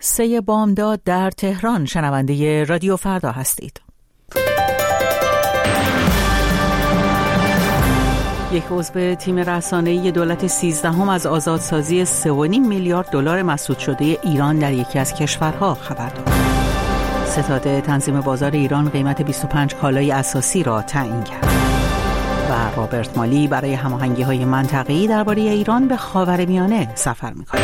3 بامداد در تهران. شنونده رادیو فردا هستید. یک عضو تیم رسانه‌ای دولت 13 از آزادسازی 3.5 میلیارد دلار مسدود شده ایران در یکی از کشورها خبر داد. ستاد تنظیم بازار ایران قیمت 25 کالای اساسی را تعیین کرد. و رابرت مالی برای هماهنگی‌های منطقه‌ای درباره ایران به خاورمیانه سفر می‌کند.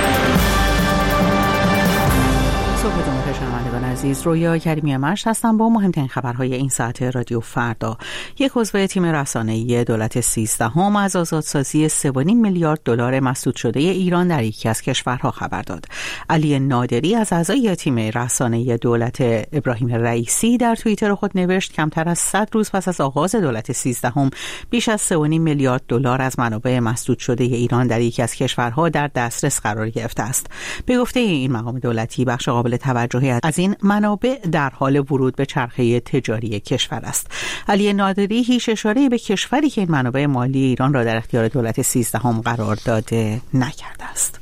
صبحتون بخیر شنوندگان عزیز، رویا کریمی مشت هستم با مهمترین خبرهای این ساعت رادیو فردا. یک عضو تیم رسانه‌ای دولت 13 از آزادسازی 3.5 میلیارد دلار مسدود شده ایران در یکی از کشورها خبر داد. علی نادری از اعضای تیم رسانه‌ای دولت ابراهیم رئیسی در توییتر خود نوشت کمتر از 100 روز پس از آغاز دولت 13 بیش از 3.5 میلیارد دلار از منابع مسدود شده ایران در یکی از کشورها در دسترس قرار گرفته است. به گفته این مقام دولتی، بخش قابل توجهی از این منابع در حال ورود به چرخه تجاری کشور است. علی نادری هیچ اشاره‌ای به کشوری که این منابع مالی ایران را در اختیار دولت 13 قرار داده نکرده است.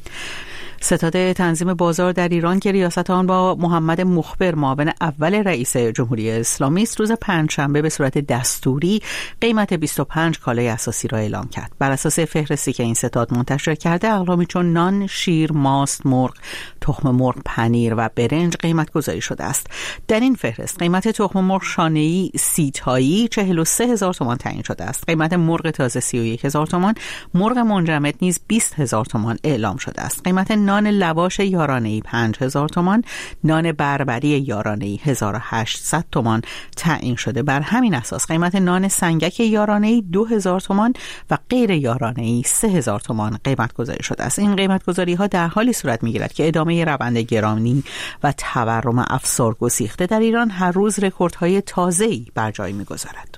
ستاد تنظیم بازار در ایران که ریاست آن با محمد مخبر معاون اول رئیس جمهوری اسلامی است، روز پنجشنبه به صورت دستوری قیمت 25 کالای اساسی را اعلام کرد. بر اساس فهرستی که این ستاد منتشر کرده، اقلامی چون نان، شیر، ماست، مرغ، تخم مرغ، پنیر و برنج قیمت گذاری شده است. در این فهرست قیمت تخم مرغ شانه‌ای 30 تایی 43,000 تومان تعیین شده است. قیمت مرغ تازه 31,000 تومان، مرغ منجمد نیز 20,000 تومان اعلام شده است. قیمت نان لواش یارانه‌ای 5,000 تومان، نان بربری یارانه‌ای 1,800 تومان تعیین شده. بر همین اساس قیمت نان سنگک یارانه‌ای 2,000 تومان و غیر یارانه‌ای 3,000 تومان قیمت گذاری شده است. این قیمت گذاری‌ها در حالی صورت می‌گیرد که ادامه روند گرانی و تورم افسار گسیخته در ایران هر روز رکوردهای تازه‌ای بر جای می‌گذارد.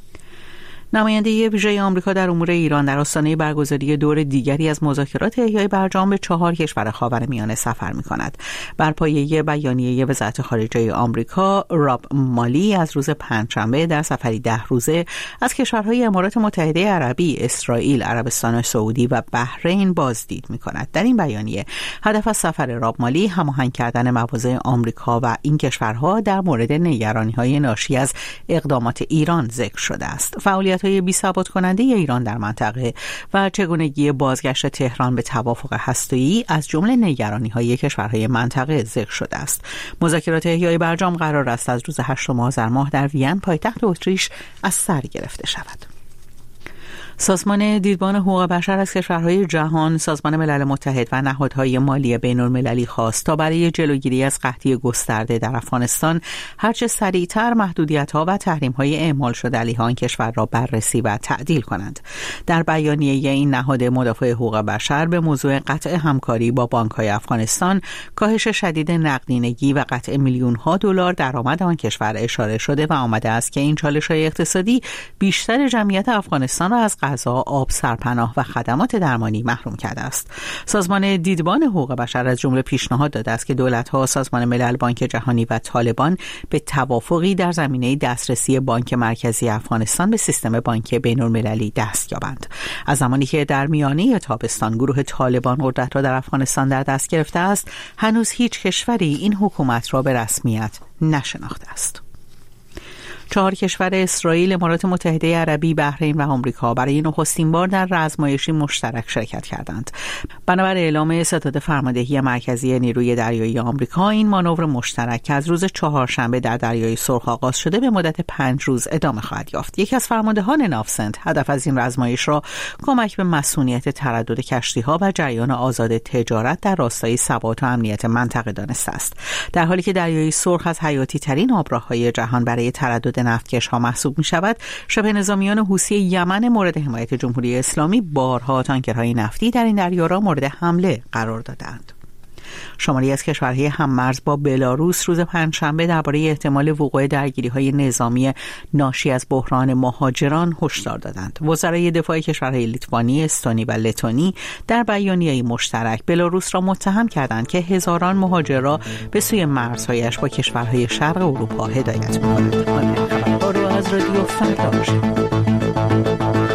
نماینده ویژه آمریکا در امور ایران در آستانه برگزاری دور دیگری از مذاکرات احیای برجام به 4 کشور خاورمیانه سفر می‌کند. بر پایه بیانیه وزارت خارجه آمریکا، راب مالی از روز پنجشنبه در سفری 10 روزه از کشورهای امارات متحده عربی، اسرائیل، عربستان سعودی و بحرین بازدید می‌کند. در این بیانیه هدف از سفر راب مالی هماهنگ کردن مواضع آمریکا و این کشورها در مورد نگرانی‌های ناشی از اقدامات ایران ذکر شده است. فعالیت‌های بی‌ثبات کننده ایران در منطقه و چگونگی بازگشت تهران به توافق هسته‌ای از جمله نگرانی‌های کشورهای منطقه ذکر شده است. مذاکرات احیای برجام قرار است از روز 8 آذر ماه در وین پایتخت اتریش از سر گرفته شود. سازمان دیدبان حقوق بشر از کشورهای جهان، سازمان ملل متحد و نهادهای مالی بین‌المللی خواست تا برای جلوگیری از قحطی گسترده در افغانستان هرچه سریعتر محدودیت‌ها و تحریم‌های اعمال شده علیه آن کشور را بررسی و تعدیل کنند. در بیانیه این نهاد مدافع حقوق بشر به موضوع قطع همکاری با بانک‌های افغانستان، کاهش شدید نقدینگی و قطع میلیون‌ها دلار درآمد آن کشور اشاره شده و آمده است که این چالش‌های اقتصادی بیشتر جمعیت افغانستان را از غذا، آب، سرپناه و خدمات درمانی محروم کرده است. سازمان دیدبان حقوق بشر از جمله پیشنهاد داده است که دولت‌ها، سازمان ملل، بانک جهانی و طالبان به توافقی در زمینه دسترسی بانک مرکزی افغانستان به سیستم بانک بین‌المللی دست یابند. از زمانی که در میانه تابستان گروه طالبان قدرت را در افغانستان در دست گرفته است، هنوز هیچ کشوری این حکومت را به رسمیت نشناخته است. 4 کشور اسرائیل، امارات متحده عربی، بحرین و آمریکا برای نخستین بار در رزمایشی مشترک شرکت کردند. بنابر اعلام ستاد فرماندهی مرکزی نیروی دریایی آمریکا، این مانور مشترک که از روز چهارشنبه در دریای سرخ آغاز شده به مدت 5 روز ادامه خواهد یافت. یکی از فرماندهان ناوسنت هدف از این رزمایش را کمک به مسئولیت تردد کشتی‌ها و جریان آزاد تجارت در راستای ثبات و امنیت منطقه دانسته است. در حالی که دریای سرخ از حیاتی ترین آبراههای جهان برای تردد نفتکش ها محسوب می شود، شبه نظامیان حوثی یمن مورد حمایت جمهوری اسلامی بارها تانکرهای نفتی در این دریا را مورد حمله قرار دادند. شماری از کشورهای هممرز با بلاروس روز پنجشنبه درباره احتمال وقوع درگیری‌های نظامی ناشی از بحران مهاجران هشدار دادند. وزرای دفاع کشورهای لیتوانی، استونی و لتونی در بیانیه‌ای مشترک بلاروس را متهم کردند که هزاران مهاجر را به سوی مرزهایش با کشورهای شرق اروپا هدایت می‌کند. خبرها رو از رادیو فردا